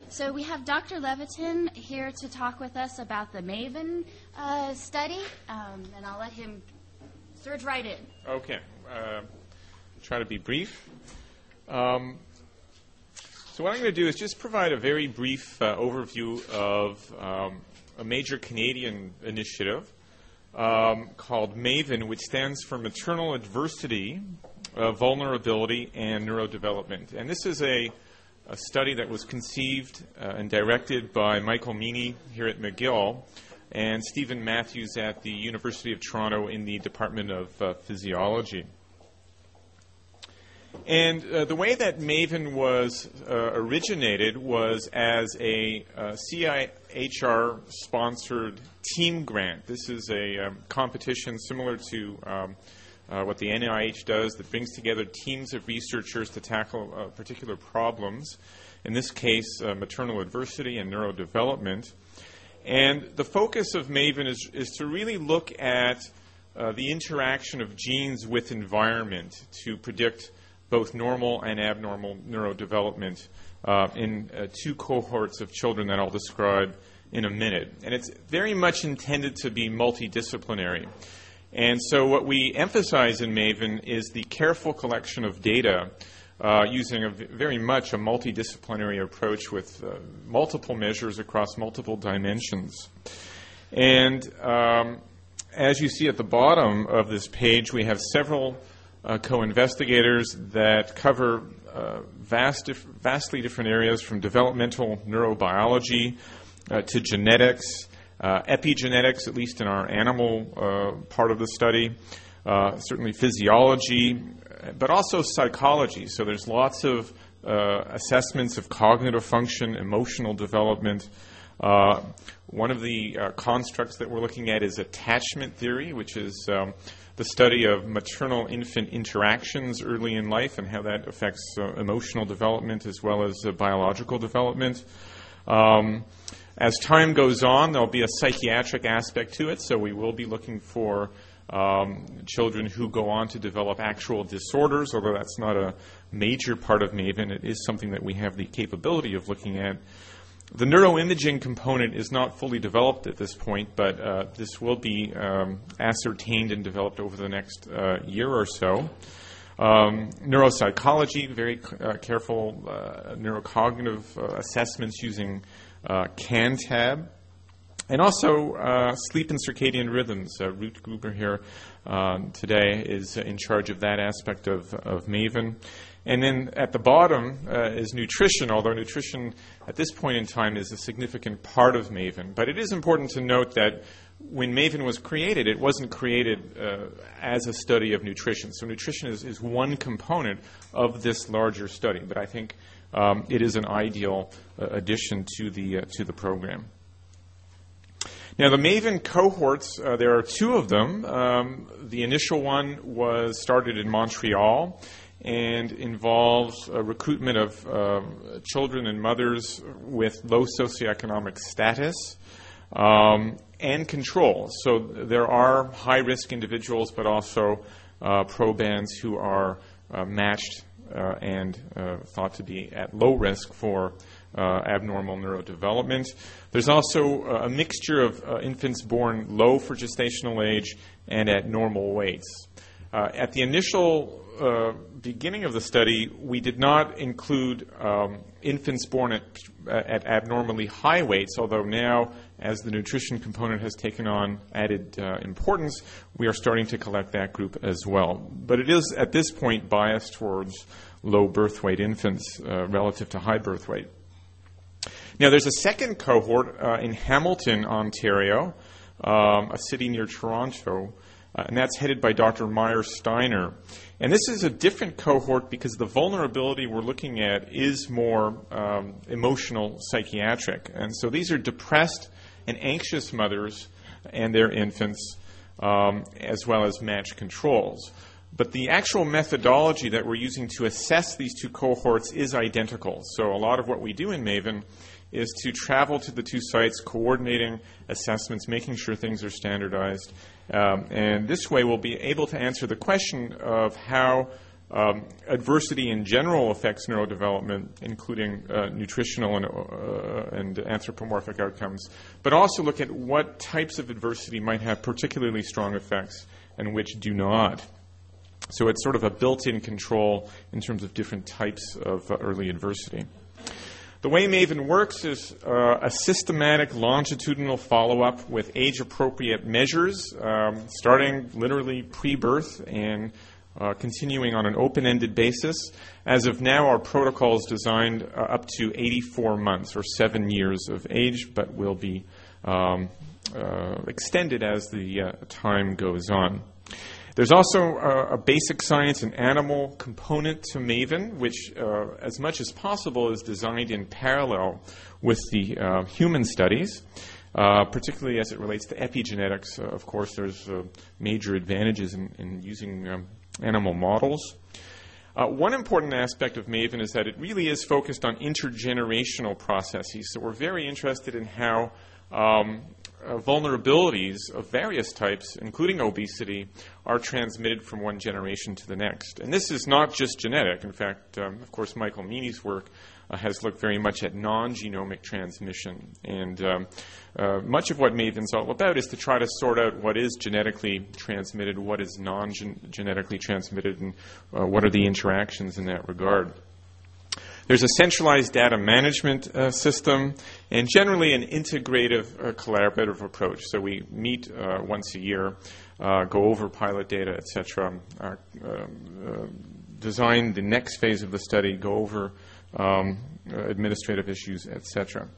So we have Dr. Levitin here to talk with us about the MAVEN study, and I'll let him surge right in. Okay. Try to be brief. So what I'm going to do is just provide a very brief overview of a major Canadian initiative called MAVEN, which stands for Maternal Adversity, Vulnerability, and Neurodevelopment. And this is a study that was conceived and directed by Michael Meany here at McGill and Stephen Matthews at the University of Toronto in the Department of Physiology. And the way that MAVEN was originated was as a CIHR-sponsored team grant. This is a competition similar to what the NIH does that brings together teams of researchers to tackle particular problems, in this case, maternal adversity and neurodevelopment. And the focus of MAVEN is to really look at the interaction of genes with environment to predict both normal and abnormal neurodevelopment in two cohorts of children that I'll describe in a minute. And it's very much intended to be multidisciplinary. And so what we emphasize in MAVEN is the careful collection of data using very much a multidisciplinary approach with multiple measures across multiple dimensions. And as you see at the bottom of this page, we have several co-investigators that cover vastly different areas, from developmental neurobiology to genetics, epigenetics, at least in our animal part of the study, certainly physiology, but also psychology. So there's lots of assessments of cognitive function, emotional development. One of the constructs that we're looking at is attachment theory, which is the study of maternal-infant interactions early in life and how that affects emotional development as well as biological development. As time goes on, there'll be a psychiatric aspect to it, so we will be looking for children who go on to develop actual disorders, although that's not a major part of MAVEN. It is something that we have the capability of looking at. The neuroimaging component is not fully developed at this point, but this will be ascertained and developed over the next year or so. Neuropsychology, very careful neurocognitive assessments using CANTAB, and also sleep and circadian rhythms. Ruth Gruber here today is in charge of that aspect of MAVEN. And then at the bottom is nutrition, although nutrition at this point in time is a significant part of MAVEN. But it is important to note that when MAVEN was created, it wasn't created as a study of nutrition. So nutrition is one component of this larger study, but I think it is an ideal addition to the program. Now, the MAVEN cohorts, there are two of them. The initial one was started in Montreal and involves recruitment of children and mothers with low socioeconomic status and controls. So there are high-risk individuals, but also probands who are matched and thought to be at low risk for abnormal neurodevelopment. There's also a mixture of infants born low for gestational age and at normal weights. At the initial beginning of the study, we did not include infants born at abnormally high weights, although now, as the nutrition component has taken on added importance, we are starting to collect that group as well. But it is, at this point, biased towards low birth weight infants relative to high birth weight. Now, there's a second cohort in Hamilton, Ontario, a city near Toronto, and that's headed by Dr. Meyer Steiner. And this is a different cohort because the vulnerability we're looking at is more emotional psychiatric. And so these are depressed and anxious mothers and their infants, as well as matched controls. But the actual methodology that we're using to assess these two cohorts is identical. So a lot of what we do in MAVEN is to travel to the two sites, coordinating assessments, making sure things are standardized. And this way we'll be able to answer the question of how adversity in general affects neurodevelopment, including nutritional and anthropomorphic outcomes, but also look at what types of adversity might have particularly strong effects and which do not. So it's sort of a built-in control in terms of different types of early adversity. The way MAVEN works is a systematic longitudinal follow-up with age-appropriate measures, starting literally pre-birth and continuing on an open-ended basis. As of now, our protocol is designed up to 84 months, or 7 years of age, but will be extended as the time goes on. There's also a basic science and animal component to MAVEN, which, as much as possible, is designed in parallel with the human studies, particularly as it relates to epigenetics. Of course, there's major advantages in using animal models. One important aspect of MAVEN is that it really is focused on intergenerational processes. So we're very interested in how vulnerabilities of various types, including obesity, are transmitted from one generation to the next. And this is not just genetic. In fact, of course, Michael Meany's work has looked very much at non-genomic transmission. And much of what MAVEN's all about is to try to sort out what is genetically transmitted, what is non-genetically transmitted, and what are the interactions in that regard. There's a centralized data management system and generally an integrative, collaborative approach. So we meet once a year, go over pilot data, etc., design the next phase of the study, go over administrative issues, etc.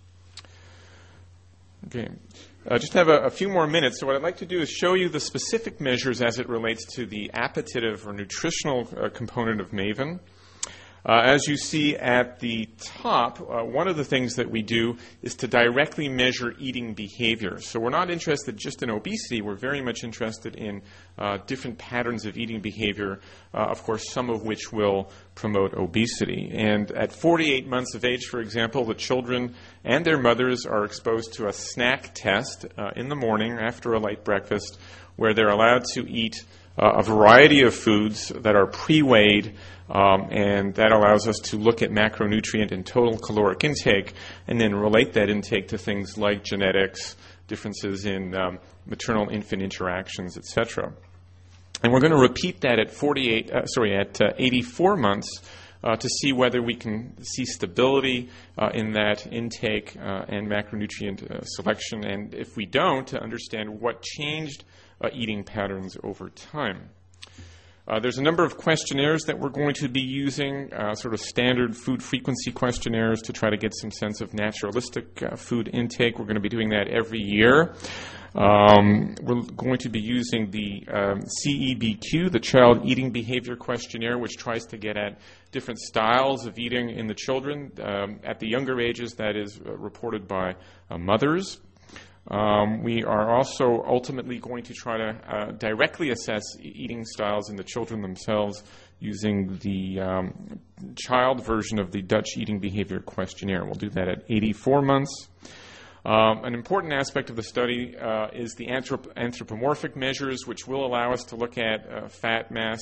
Okay. Just have a few more minutes. So what I'd like to do is show you the specific measures as it relates to the appetitive or nutritional component of MAVEN. As you see at the top, one of the things that we do is to directly measure eating behavior. So we're not interested just in obesity. We're very much interested in different patterns of eating behavior, of course, some of which will promote obesity. And at 48 months of age, for example, the children and their mothers are exposed to a snack test in the morning after a light breakfast where they're allowed to eat a variety of foods that are pre-weighed, and that allows us to look at macronutrient and total caloric intake and then relate that intake to things like genetics, differences in maternal-infant interactions, etc. And we're going to repeat that at 84 months to see whether we can see stability in that intake and macronutrient selection, and if we don't, to understand what changed eating patterns over time. There's a number of questionnaires that we're going to be using, sort of standard food frequency questionnaires to try to get some sense of naturalistic food intake. We're going to be doing that every year. We're going to be using the CEBQ, the Child Eating Behavior Questionnaire, which tries to get at different styles of eating in the children. At the younger ages, that is reported by mothers. We are also ultimately going to try to directly assess eating styles in the children themselves using the child version of the Dutch Eating Behavior Questionnaire. We'll do that at 84 months. An important aspect of the study is the anthropomorphic measures, which will allow us to look at fat mass,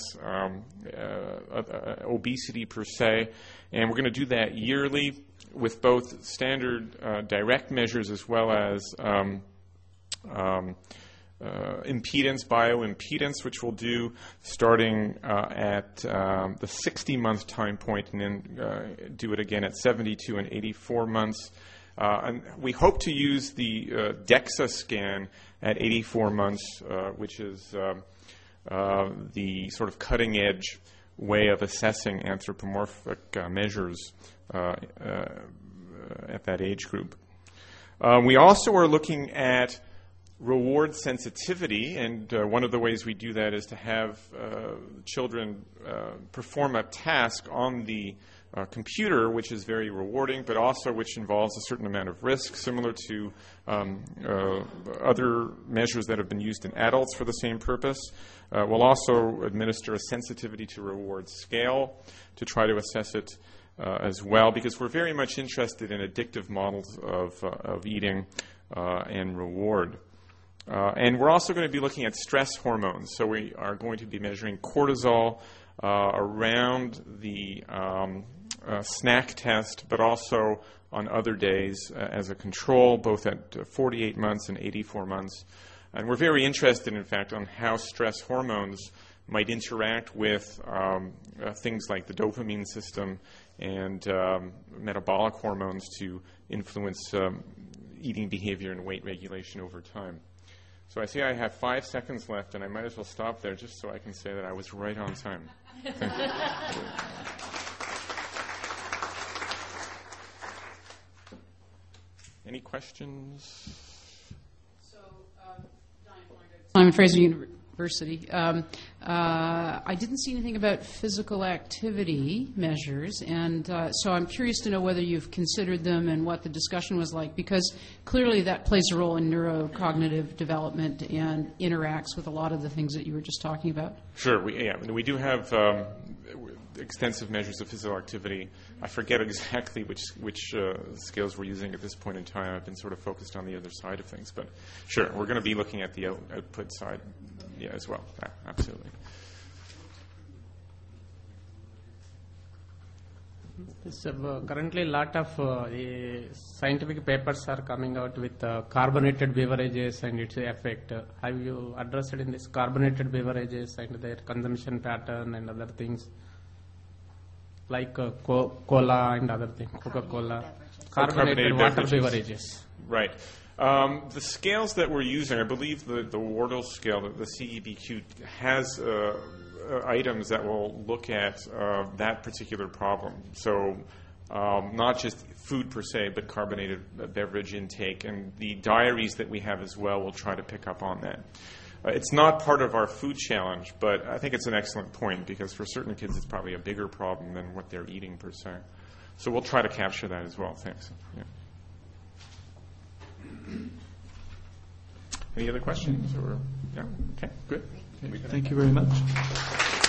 obesity per se, and we're going to do that yearly with both standard direct measures as well as impedance, bioimpedance, which we'll do starting at the 60-month time point and then do it again at 72 and 84 months. And we hope to use the DEXA scan at 84 months, which is the sort of cutting-edge way of assessing anthropomorphic measures at that age group. We also are looking at reward sensitivity, and one of the ways we do that is to have children perform a task on the computer, which is very rewarding, but also which involves a certain amount of risk, similar to other measures that have been used in adults for the same purpose. We'll also administer a sensitivity to reward scale to try to assess it as well, because we're very much interested in addictive models of eating and reward. And we're also going to be looking at stress hormones. So we are going to be measuring cortisol around the snack test, but also on other days as a control, both at 48 months and 84 months. And we're very interested, in fact, on how stress hormones might interact with things like the dopamine system and metabolic hormones to influence eating behavior and weight regulation over time. So I see I have 5 seconds left, and I might as well stop there just so I can say that I was right on time. Thank you. Any questions? So, Simon Fraser University. I didn't see anything about physical activity measures, and so I'm curious to know whether you've considered them and what the discussion was like, because clearly that plays a role in neurocognitive development and interacts with a lot of the things that you were just talking about. Sure. We do have extensive measures of physical activity. I forget exactly which scales we're using at this point in time. I've been sort of focused on the other side of things. But sure, we're going to be looking at the output side as well. Absolutely. Currently, a lot of scientific papers are coming out with carbonated beverages and its effect. Have you addressed in this carbonated beverages and their consumption pattern and other things? Like cola and other things, Coca-Cola, carbonated water beverages. Right. The scales that we're using, I believe the Wardle scale, the CEBQ, has items that will look at that particular problem. So not just food per se, but carbonated beverage intake. And the diaries that we have as well will try to pick up on that. It's not part of our food challenge, but I think it's an excellent point, because for certain kids it's probably a bigger problem than what they're eating per se. So we'll try to capture that as well. Thanks. Yeah. Any other questions? Yeah. Okay, good. Thank you very much.